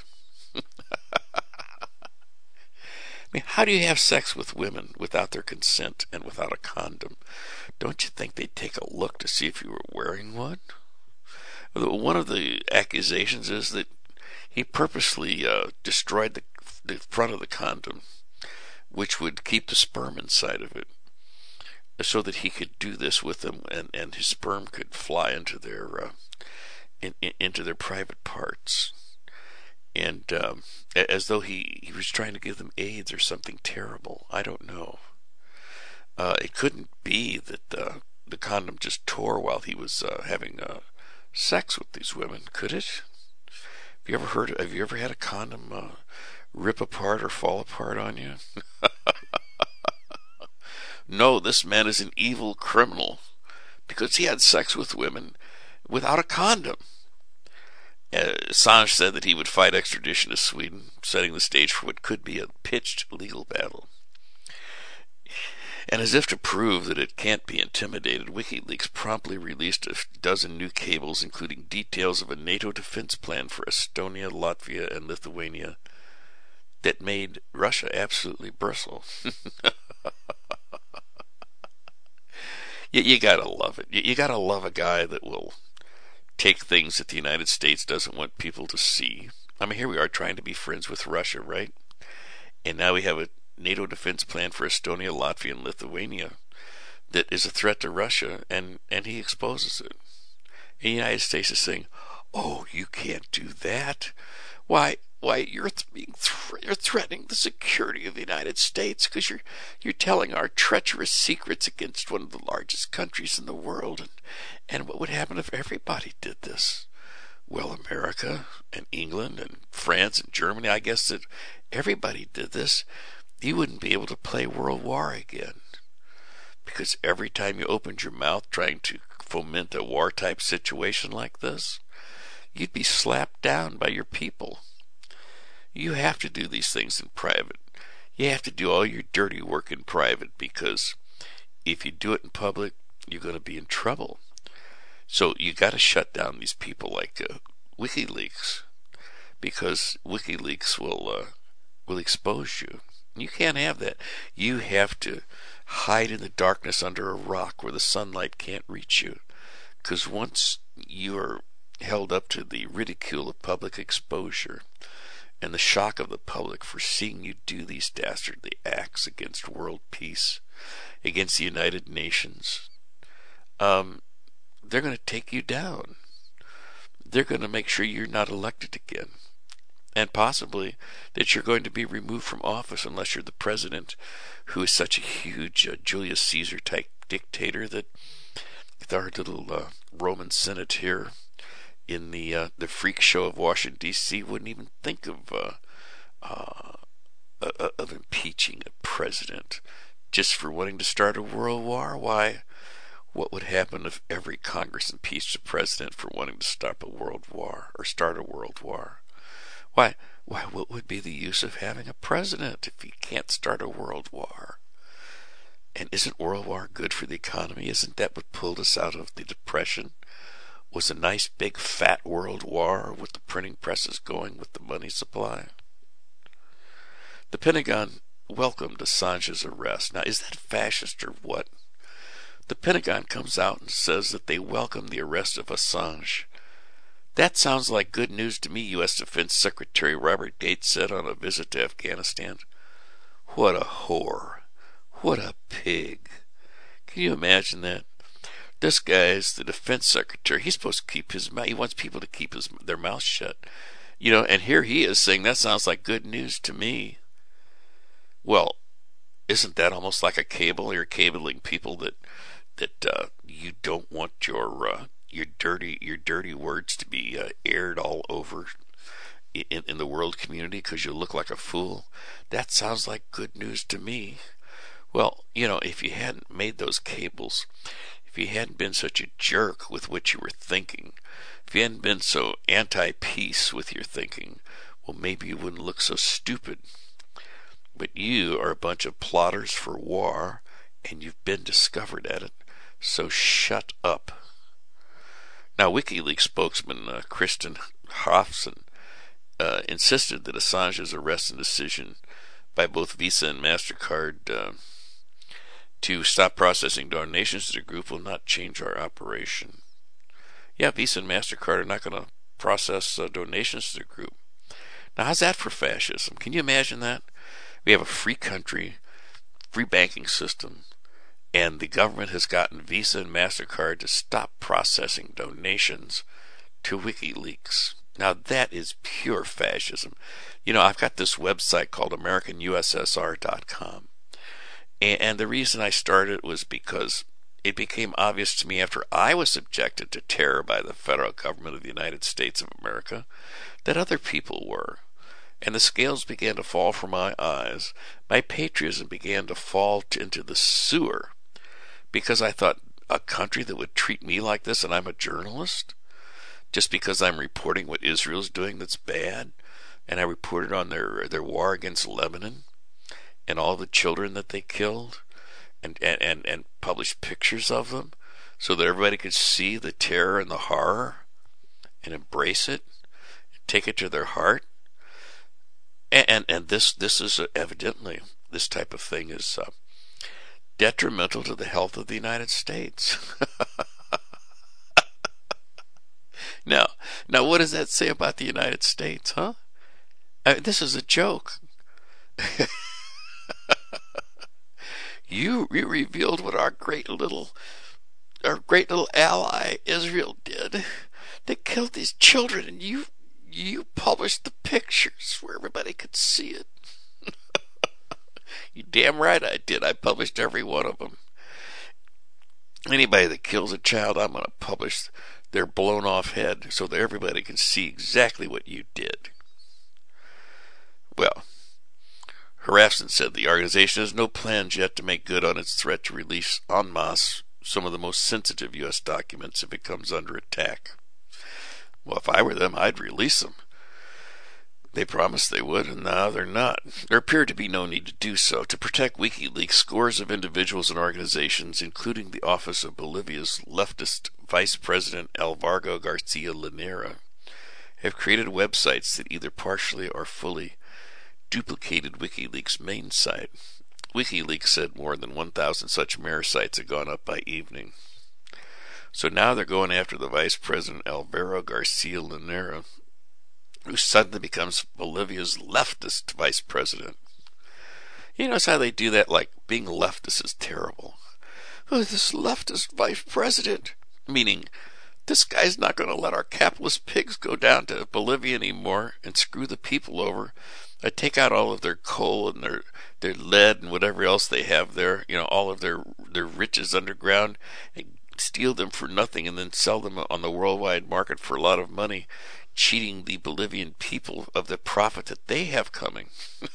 I mean, how do you have sex with women without their consent and without a condom? Don't you think they'd take a look to see if you were wearing one? One of the accusations is that he purposely uh, destroyed the, the front of the condom, which would keep the sperm inside of it, so that he could do this with them, and, and his sperm could fly into their uh, in, in, into their private parts, and um, as though he, he was trying to give them AIDS or something terrible. I don't know. Uh, it couldn't be that uh, the condom just tore while he was uh, having uh, sex with these women, could it? Have you ever heard? Have you ever had a condom uh, rip apart or fall apart on you? No, this man is an evil criminal because he had sex with women without a condom. Uh, Assange said that he would fight extradition to Sweden, setting the stage for what could be a pitched legal battle. And as if to prove that it can't be intimidated, WikiLeaks promptly released a dozen new cables, including details of a NATO defense plan for Estonia, Latvia, and Lithuania that made Russia absolutely bristle. you, you gotta love it. You, you gotta love a guy that will take things that the United States doesn't want people to see. I mean, here we are trying to be friends with Russia, right? And now we have a NATO defense plan for Estonia, Latvia, and Lithuania that is a threat to Russia, and, and he exposes it. And the United States is saying, "Oh, you can't do that. Why, why you're th- being th- you're threatening the security of the United States because you're you're telling our treacherous secrets against one of the largest countries in the world. And and what would happen if everybody did this? Well, America and England and France and Germany, I guess that everybody did this. You wouldn't be able to play World War again. Because every time you opened your mouth trying to foment a war-type situation like this, you'd be slapped down by your people. You have to do these things in private. You have to do all your dirty work in private, because if you do it in public, you're going to be in trouble. So you got to shut down these people like uh, WikiLeaks, because WikiLeaks will uh, will expose you. You can't have that. You have to hide in the darkness under a rock where the sunlight can't reach you. Because once you're held up to the ridicule of public exposure and the shock of the public for seeing you do these dastardly acts against world peace, against the United Nations, um, they're going to take you down. They're going to make sure you're not elected again. And possibly that you're going to be removed from office unless you're the president, who is such a huge uh, Julius Caesar type dictator that our little uh, Roman Senate here in the uh, the freak show of Washington, D C wouldn't even think of uh, uh, uh, of impeaching a president just for wanting to start a world war. Why? What would happen if every Congress impeached a president for wanting to stop a world war or start a world war? Why, why, what would be the use of having a president if he can't start a world war? And isn't world war good for the economy? Isn't that what pulled us out of the Depression? Was a nice big fat world war with the printing presses going with the money supply? The Pentagon welcomed Assange's arrest. Now, is that fascist or what? The Pentagon comes out and says that they welcome the arrest of Assange. That sounds like good news to me, U S Defense Secretary Robert Gates said on a visit to Afghanistan. What a whore. What a pig. Can you imagine that? This guy is the defense secretary. He's supposed to keep his mouth. He wants people to keep his, their mouth shut. You know, and here he is saying that sounds like good news to me. Well, isn't that almost like a cable? You're cabling people that that uh, you don't want your uh, your dirty your dirty words to be uh, aired all over in, in the world community because you look like a fool. That sounds like good news to me. Well, you know, if you hadn't made those cables, if you hadn't been such a jerk with what you were thinking, if you hadn't been so anti-peace with your thinking, well, maybe you wouldn't look so stupid. But you are a bunch of plotters for war, and you've been discovered at it, so shut up. Now, WikiLeaks spokesman uh, Kristen Hofson uh, insisted that Assange's arrest and decision by both Visa and MasterCard uh, to stop processing donations to the group will not change our operation. Yeah, Visa and MasterCard are not going to process uh, donations to the group. Now, how's that for fascism? Can you imagine that? We have a free country, free banking system, and the government has gotten Visa and MasterCard to stop processing donations to WikiLeaks. Now that is pure fascism. You know, I've got this website called American U S S R dot com. And the reason I started was because it became obvious to me after I was subjected to terror by the federal government of the United States of America that other people were. And the scales began to fall from my eyes. My patriotism began to fall into the sewer because I thought, a country that would treat me like this, and I'm a journalist, just because I'm reporting what Israel's doing that's bad, and I reported on their their war against Lebanon and all the children that they killed, and, and, and, and published pictures of them so that everybody could see the terror and the horror and embrace it and take it to their heart. And and, and this this is evidently, this type of thing is uh, detrimental to the health of the United States. now, now, what does that say about the United States, huh? I mean, this is a joke. you, you revealed what our great little, our great little ally Israel did. They killed these children, and you, you published the pictures where everybody could see it. You damn right I did. I published every one of them. Anybody that kills a child, I'm going to publish their blown off head so that everybody can see exactly what you did. Well, Harafson said the organization has no plans yet to make good on its threat to release en masse some of the most sensitive U S documents if it comes under attack. Well, if I were them, I'd release them. They promised they would, and now they're not. There appeared to be no need to do so. To protect WikiLeaks, scores of individuals and organizations, including the office of Bolivia's leftist Vice President Alvaro Garcia Linera, have created websites that either partially or fully duplicated WikiLeaks' main site. WikiLeaks said more than one thousand such mirror sites had gone up by evening. So now they're going after the Vice President Alvaro Garcia Linera, who suddenly becomes Bolivia's leftist vice president. You notice how they do that, like being leftist is terrible. Oh, this leftist vice president, meaning this guy's not going to let our capitalist pigs go down to Bolivia anymore and screw the people over. I take out all of their coal and their their lead and whatever else they have there, you know, all of their their riches underground, and steal them for nothing and then sell them on the worldwide market for a lot of money, cheating the Bolivian people of the profit that they have coming.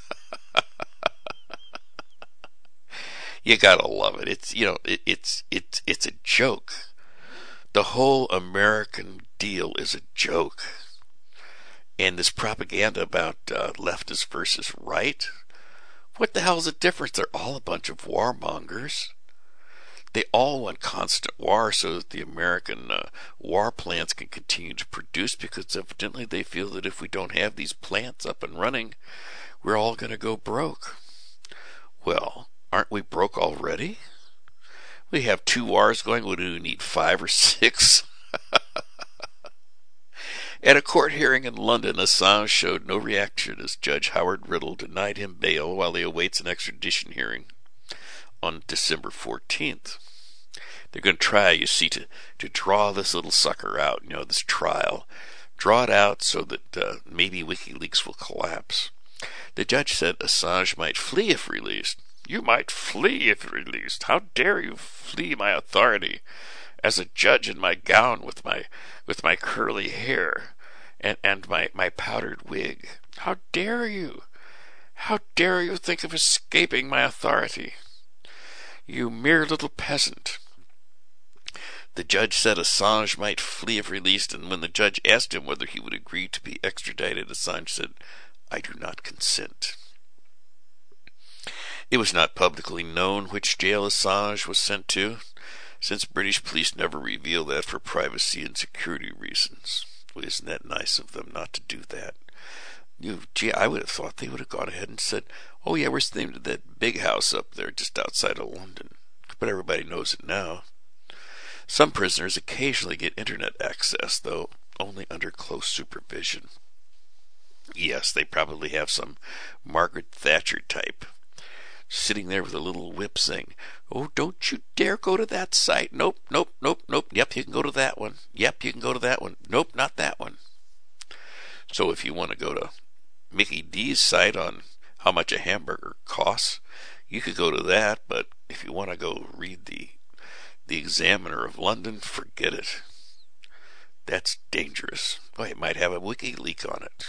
You gotta love it. It's, you know, it, it's it's it's a joke. The whole American deal is a joke. And this propaganda about uh, leftist versus right, what the hell is the difference? They're all a bunch of warmongers. They all want constant war so that the American uh, war plants can continue to produce, because evidently they feel that if we don't have these plants up and running, we're all going to go broke. Well, aren't we broke already? We have two wars going. What do we need, five or six? At a court hearing in London, Assange showed no reaction as Judge Howard Riddle denied him bail while he awaits an extradition hearing on December fourteenth. They're going to try, you see, to, to draw this little sucker out, you know, this trial. Draw it out so that uh, maybe WikiLeaks will collapse. The judge said Assange might flee if released. You might flee if released. How dare you flee my authority as a judge in my gown with my with my curly hair and, and my, my powdered wig? How dare you? How dare you think of escaping my authority? You mere little peasant. The judge said Assange might flee if released, and when the judge asked him whether he would agree to be extradited, Assange said, I do not consent. It was not publicly known which jail Assange was sent to, since British police never reveal that for privacy and security reasons. Well, isn't that nice of them not to do that? You, gee, I would have thought they would have gone ahead and said, oh yeah, we're staying at that big house up there just outside of London. But everybody knows it now. Some prisoners occasionally get internet access, though only under close supervision. Yes, they probably have some Margaret Thatcher type sitting there with a little whip saying, oh, don't you dare go to that site. Nope, nope, nope, nope. Yep, you can go to that one. Yep, you can go to that one. Nope, not that one. So if you want to go to Mickey D's site on how much a hamburger costs, you could go to that, but if you want to go read the The Examiner of London, forget it. That's dangerous. Oh, it might have a WikiLeaks on it.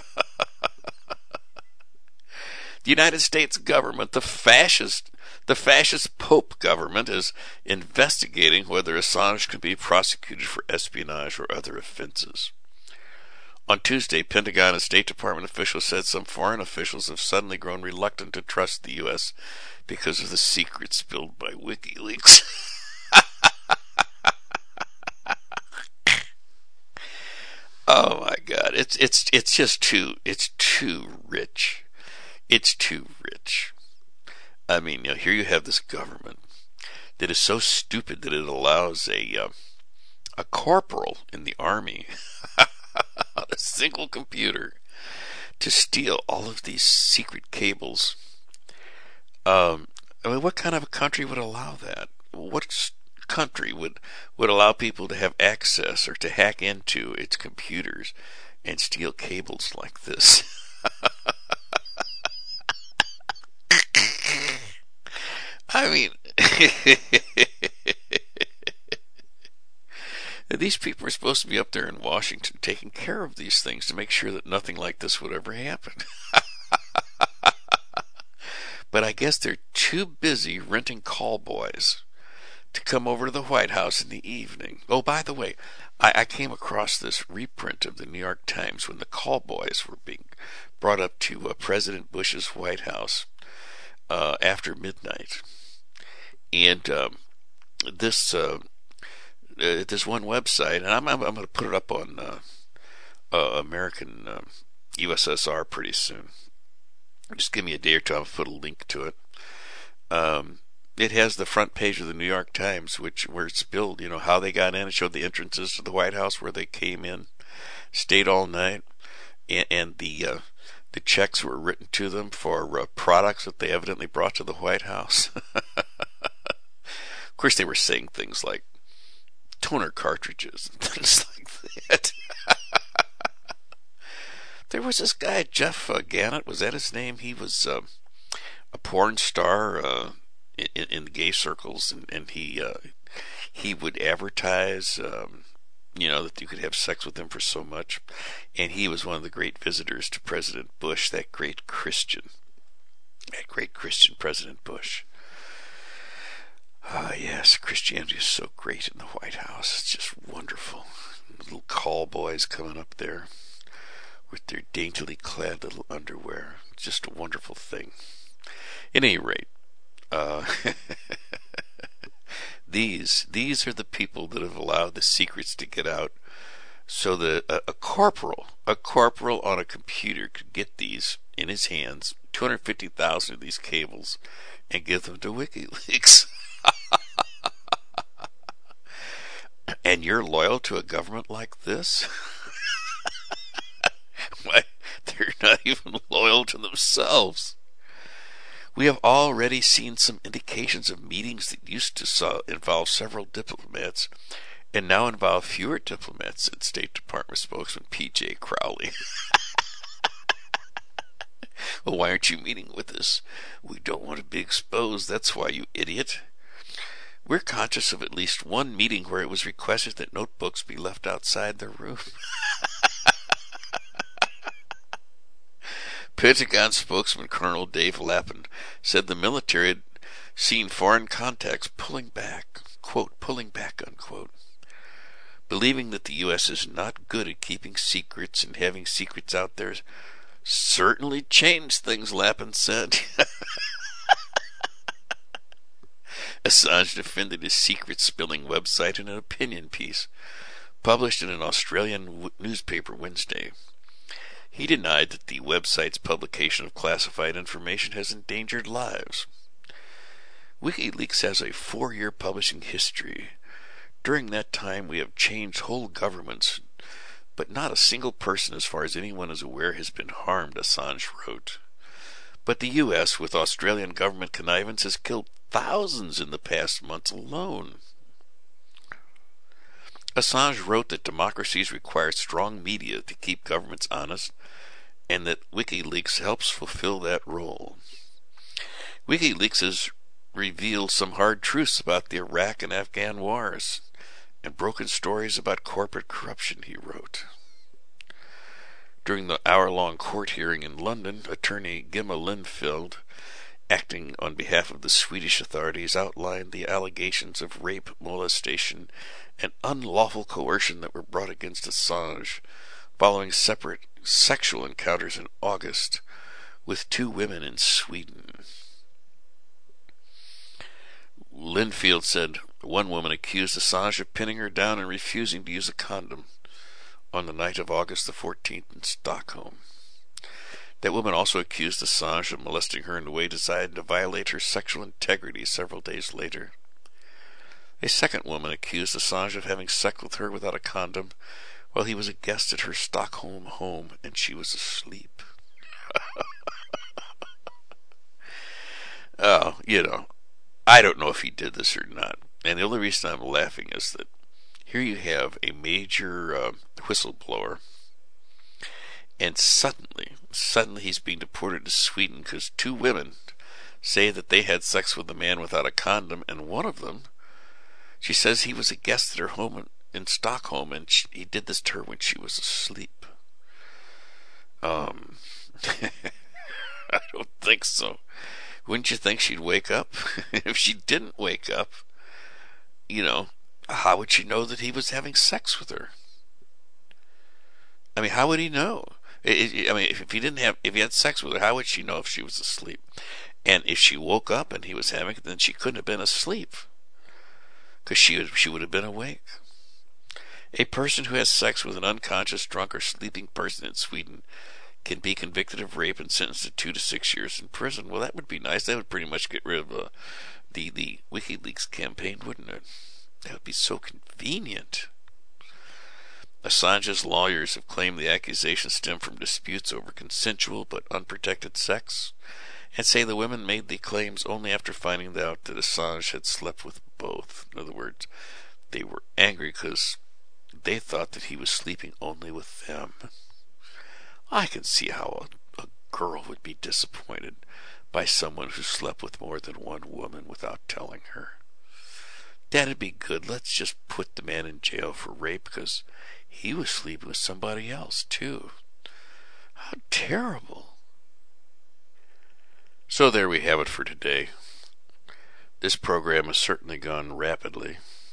The United States government, the fascist, the fascist Pope government, is investigating whether Assange can be prosecuted for espionage or other offenses. On Tuesday, Pentagon and State Department officials said some foreign officials have suddenly grown reluctant to trust the U S because of the secrets spilled by WikiLeaks. Oh my God, it's it's it's just too it's too rich. It's too rich. I mean, you know, here you have this government that is so stupid that it allows a uh, a corporal in the army on a single computer to steal all of these secret cables. Um, I mean, what kind of a country would allow that? What country would would allow people to have access or to hack into its computers and steal cables like this? I mean, these people are supposed to be up there in Washington taking care of these things to make sure that nothing like this would ever happen. But I guess they're too busy renting call boys to come over to the White House in the evening. Oh, by the way, I, I came across this reprint of the New York Times when the call boys were being brought up to uh, President Bush's White House uh, after midnight. And um, this uh, uh, this one website, and I'm I'm, I'm going to put it up on uh, uh, American uh, U S S R pretty soon. Just give me a day or two. I'll put a link to it. Um, it has the front page of the New York Times, which where it's billed, you know, how they got in. It showed the entrances to the White House where they came in, stayed all night, and, and the uh, the checks were written to them for uh, products that they evidently brought to the White House. Of course, they were saying things like toner cartridges and things like that. There was this guy, Jeff uh, Gannett, was that his name? He was uh, a porn star uh, in, in the gay circles, and, and he uh, he would advertise, um, you know, that you could have sex with him for so much. And he was one of the great visitors to President Bush, that great Christian, that great Christian President Bush. Ah, yes, Christianity is so great in the White House. It's just wonderful. Little call boys coming up there with their daintily clad little underwear. Just a wonderful thing. At any rate, uh, these these are the people that have allowed the secrets to get out, so that a, a corporal, a corporal on a computer could get these in his hands, two hundred fifty thousand of these cables, and give them to WikiLeaks. And you're loyal to a government like this? Why, they're not even loyal to themselves. We have already seen some indications of meetings that used to involve several diplomats and now involve fewer diplomats, said State Department spokesman P J Crowley. Well, why aren't you meeting with us? We don't want to be exposed, that's why, you idiot. We're conscious of at least one meeting where it was requested that notebooks be left outside the room. Pentagon spokesman Colonel Dave Lappin said the military had seen foreign contacts pulling back, quote, pulling back, unquote. Believing that the U S is not good at keeping secrets and having secrets out there certainly changed things, Lappin said. Assange defended his secret-spilling website in an opinion piece published in an Australian w- newspaper Wednesday. He denied that the website's publication of classified information has endangered lives. WikiLeaks has a four-year publishing history. During that time, we have changed whole governments, but not a single person, as far as anyone is aware, has been harmed, Assange wrote. But the U S, with Australian government connivance, has killed thousands in the past months alone. Assange wrote that democracies require strong media to keep governments honest, and that WikiLeaks helps fulfill that role. WikiLeaks has revealed some hard truths about the Iraq and Afghan wars and broken stories about corporate corruption, he wrote. During the hour-long court hearing in London, attorney Gemma Linfield, acting on behalf of the Swedish authorities, outlined the allegations of rape, molestation, and unlawful coercion that were brought against Assange following separate sexual encounters in August with two women in Sweden. Linfield said one woman accused Assange of pinning her down and refusing to use a condom on the night of August the fourteenth in Stockholm. That woman also accused Assange of molesting her in a way designed to violate her sexual integrity several days later. A second woman accused Assange of having sex with her without a condom while he was a guest at her Stockholm home and she was asleep. Oh, you know, I don't know if he did this or not. And the only reason I'm laughing is that here you have a major uh, whistleblower, and suddenly, suddenly he's being deported to Sweden because two women say that they had sex with a man without a condom, and one of them, she says he was a guest at her home in, in Stockholm, and she, he did this to her when she was asleep. Um, I don't think so. Wouldn't you think she'd wake up? If she didn't wake up, you know, how would she know that he was having sex with her? I mean, how would he know? It, it, I mean, if, if he didn't have, if he had sex with her, how would she know if she was asleep? And if she woke up and he was having it, then she couldn't have been asleep, because she would, she would have been awake. A person who has sex with an unconscious, drunk, or sleeping person in Sweden can be convicted of rape and sentenced to two to six years in prison. Well, that would be nice. That would pretty much get rid of uh, the the WikiLeaks campaign, wouldn't it? That would be so convenient. Assange's lawyers have claimed the accusations stem from disputes over consensual but unprotected sex, and say the women made the claims only after finding out that Assange had slept with both. In other words, they were angry because they thought that he was sleeping only with them. I can see how a, a girl would be disappointed by someone who slept with more than one woman without telling her. That'd be good. Let's just put the man in jail for rape because he was sleeping with somebody else too. How terrible. So there we have it for today. This program has certainly gone rapidly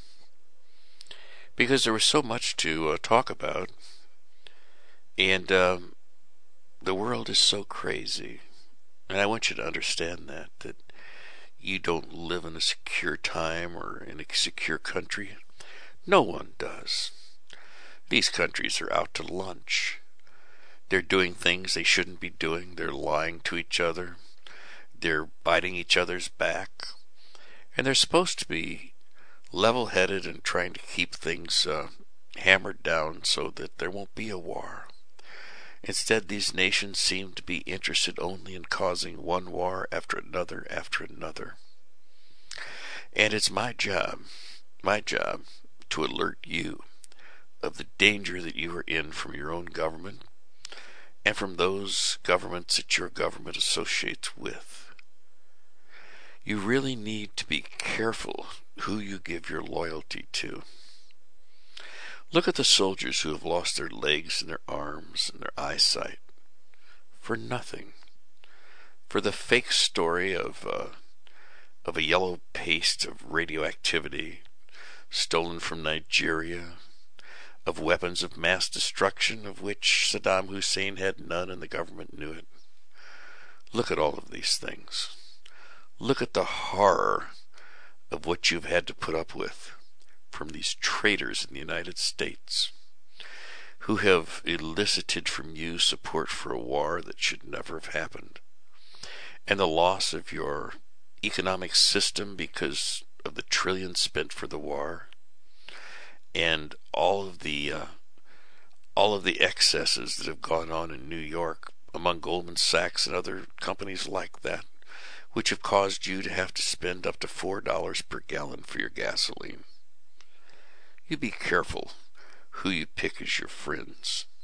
because there was so much to uh, talk about, and um, the world is so crazy, and I want you to understand that, that you don't live in a secure time or in a secure country. No one does. These countries are out to lunch. They're doing things they shouldn't be doing. They're lying to each other. They're biting each other's back. And they're supposed to be level-headed and trying to keep things uh, hammered down so that there won't be a war. Instead, these nations seem to be interested only in causing one war after another after another. And it's my job, my job, to alert you of the danger that you are in from your own government and from those governments that your government associates with. You really need to be careful who you give your loyalty to. Look at the soldiers who have lost their legs and their arms and their eyesight for nothing, for the fake story of uh, of a yellow paste of radioactivity stolen from Nigeria, of weapons of mass destruction of which Saddam Hussein had none and the government knew it. Look at all of these things. Look at the horror of what you've had to put up with from these traitors in the United States who have elicited from you support for a war that should never have happened, and the loss of your economic system because of the trillions spent for the war, and all of the uh, all of the excesses that have gone on in New York among Goldman Sachs and other companies like that, which have caused you to have to spend up to four dollars per gallon for your gasoline. You be careful who you pick as your friends.